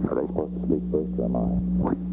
Are they supposed to speak first, or am I? What